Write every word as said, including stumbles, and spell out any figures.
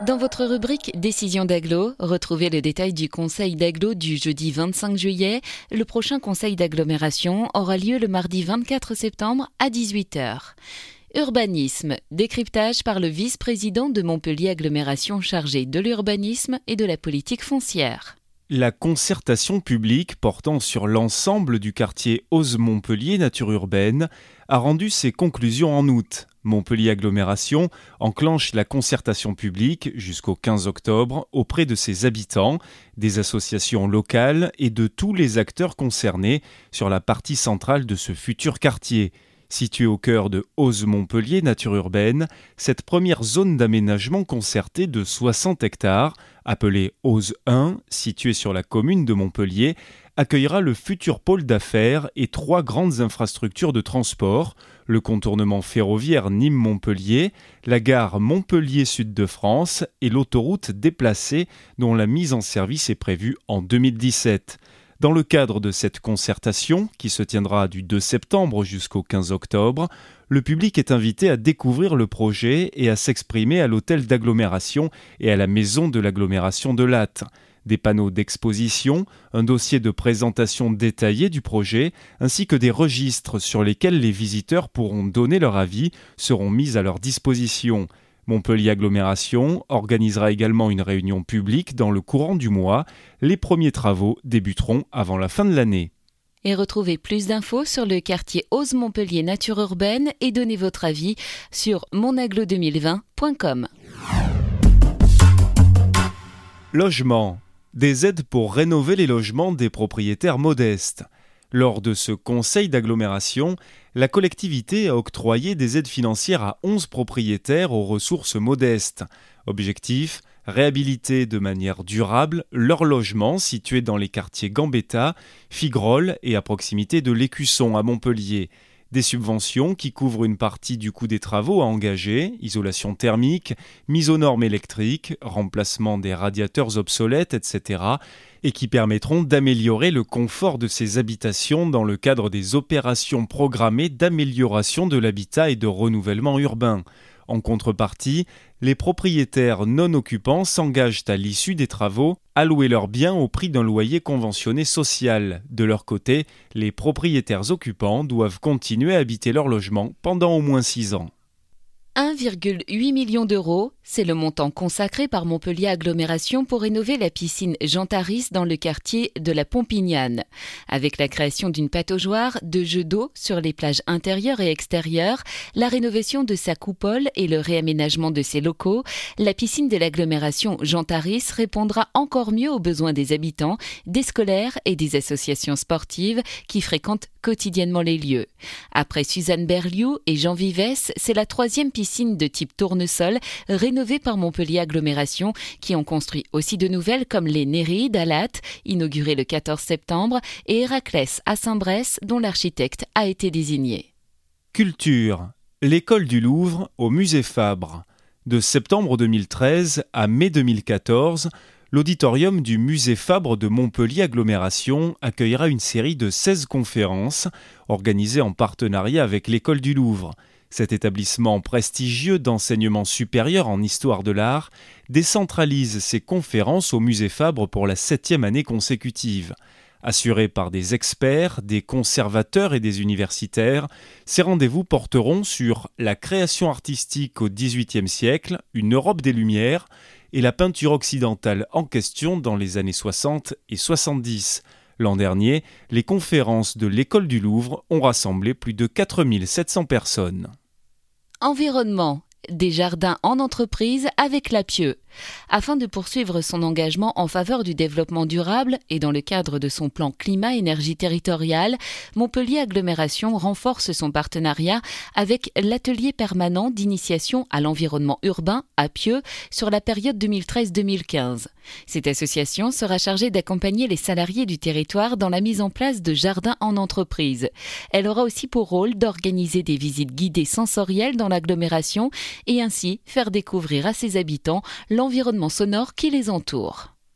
Dans votre rubrique Décision d'agglo, retrouvez le détail du conseil d'agglo du jeudi vingt-cinq juillet. Le prochain conseil d'agglomération aura lieu le mardi vingt-quatre septembre à dix-huit heures. Urbanisme, décryptage par le vice-président de Montpellier Agglomération chargé de l'urbanisme et de la politique foncière. La concertation publique portant sur l'ensemble du quartier Ose Montpellier Nature Urbaine a rendu ses conclusions en août. Montpellier Agglomération enclenche la concertation publique jusqu'au quinze octobre auprès de ses habitants, des associations locales et de tous les acteurs concernés sur la partie centrale de ce futur quartier. Située au cœur de Ose Montpellier Nature Urbaine, cette première zone d'aménagement concertée de soixante hectares, appelée Ose un, située sur la commune de Montpellier, accueillera le futur pôle d'affaires et trois grandes infrastructures de transport, le contournement ferroviaire Nîmes-Montpellier, la gare Montpellier-Sud de France et l'autoroute déplacée dont la mise en service est prévue en deux mille dix-sept. Dans le cadre de cette concertation, qui se tiendra du deux septembre jusqu'au quinze octobre, le public est invité à découvrir le projet et à s'exprimer à l'hôtel d'agglomération et à la maison de l'agglomération de Lattes. Des panneaux d'exposition, un dossier de présentation détaillé du projet, ainsi que des registres sur lesquels les visiteurs pourront donner leur avis seront mis à leur disposition. Montpellier Agglomération organisera également une réunion publique dans le courant du mois. Les premiers travaux débuteront avant la fin de l'année. Et retrouvez plus d'infos sur le quartier Ose Montpellier Nature Urbaine et donnez votre avis sur mon agglo deux mille vingt point com. Logement. Des aides pour rénover les logements des propriétaires modestes. Lors de ce conseil d'agglomération, la collectivité a octroyé des aides financières à onze propriétaires aux ressources modestes. Objectif : réhabiliter de manière durable leurs logements situés dans les quartiers Gambetta, Figrolles et à proximité de l'Écusson à Montpellier. Des subventions qui couvrent une partie du coût des travaux à engager, isolation thermique, mise aux normes électriques, remplacement des radiateurs obsolètes, et cetera, et qui permettront d'améliorer le confort de ces habitations dans le cadre des opérations programmées d'amélioration de l'habitat et de renouvellement urbain. En contrepartie, les propriétaires non occupants s'engagent à l'issue des travaux à louer leurs biens au prix d'un loyer conventionné social. De leur côté, les propriétaires occupants doivent continuer à habiter leur logement pendant au moins six ans. un virgule huit million d'euros, c'est le montant consacré par Montpellier Agglomération pour rénover la piscine Jean Taris dans le quartier de la Pompignane. Avec la création d'une pataugeoire, de jeux d'eau sur les plages intérieures et extérieures, la rénovation de sa coupole et le réaménagement de ses locaux, la piscine de l'agglomération Jean Taris répondra encore mieux aux besoins des habitants, des scolaires et des associations sportives qui fréquentent quotidiennement les lieux. Après Suzanne Berliou et Jean Vivès, c'est la troisième piscine de type tournesol rénovée par Montpellier Agglomération qui ont construit aussi de nouvelles comme les Nérides à Lattes, inaugurées le quatorze septembre, et Héraclès à Saint-Bresse dont l'architecte a été désigné. Culture. L'école du Louvre au musée Fabre. De septembre deux mille treize à mai deux mille quatorze, l'auditorium du musée Fabre de Montpellier Agglomération accueillera une série de seize conférences organisées en partenariat avec l'école du Louvre. Cet établissement prestigieux d'enseignement supérieur en histoire de l'art décentralise ses conférences au musée Fabre pour la septième année consécutive. Assurés par des experts, des conservateurs et des universitaires, ces rendez-vous porteront sur la création artistique au dix-huitième siècle, une Europe des Lumières, et la peinture occidentale en question dans les années soixante et soixante-dix. L'an dernier, les conférences de l'école du Louvre ont rassemblé plus de quatre mille sept cents personnes. Environnement. Des jardins en entreprise avec l'Apieux. Afin de poursuivre son engagement en faveur du développement durable et dans le cadre de son plan climat-énergie territorial, Montpellier Agglomération renforce son partenariat avec l'atelier permanent d'initiation à l'environnement urbain Apieux sur la période deux mille treize deux mille quinze. Cette association sera chargée d'accompagner les salariés du territoire dans la mise en place de jardins en entreprise. Elle aura aussi pour rôle d'organiser des visites guidées sensorielles dans l'agglomération et ainsi faire découvrir à ses habitants l'environnement sonore qui les entoure.